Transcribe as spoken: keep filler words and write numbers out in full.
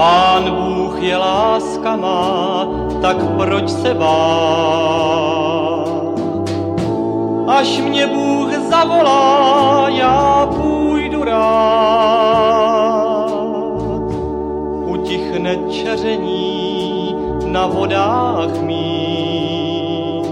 Pán Bůh je láska má, tak proč se bát? Až mě Bůh zavolá, já půjdu rád. Utichne čeření na vodách mých,